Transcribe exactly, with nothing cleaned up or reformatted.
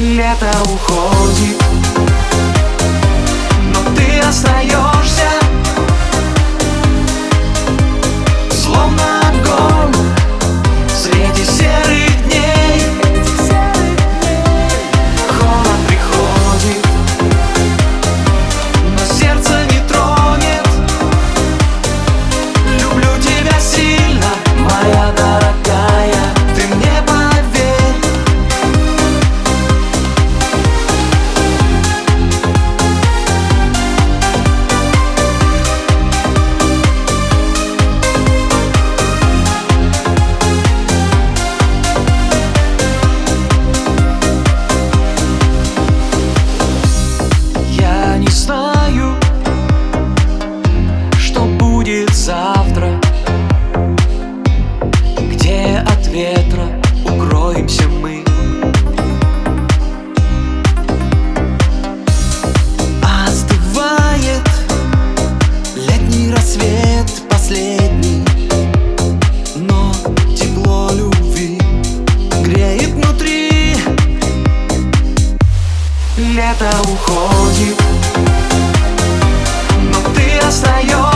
Лето уходит, но ты остаешься, словно огонь среди серых дней. Холод приходит, но сердце не тронет. Люблю тебя сильно, моя дорогая, ты мне поверь. Я не знаю, что будет завтра, где от ветра укроемся мы. Остывает летний рассвет последний, но тепло любви греет внутри. Лето уходит, но ты остаешься,